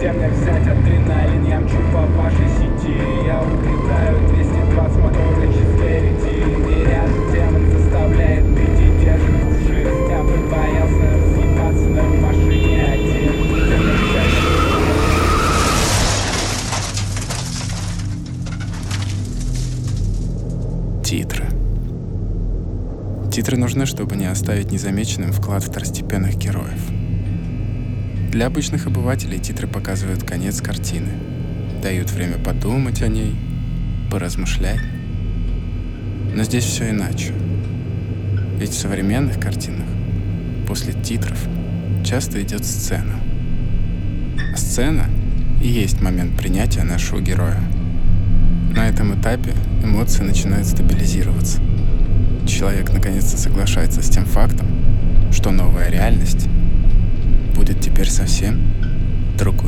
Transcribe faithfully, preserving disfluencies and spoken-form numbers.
где мне взять адреналин? Я мчу по вашей сети, я улетаю двести двадцать моторы четыре. И рядом демон заставляет пить и держит кувшин. Я бы боялся разъебаться на машине один. Где мне взять Титры. Титры нужны, чтобы не оставить незамеченным вклад второстепенных героев. Для обычных обывателей титры показывают конец картины, дают время подумать о ней, поразмышлять. Но здесь все иначе. Ведь в современных картинах после титров часто идет сцена. А сцена и есть момент принятия нашего героя. На этом этапе эмоции начинают стабилизироваться. Человек наконец-то соглашается с тем фактом, что новая реальность будет теперь совсем другой.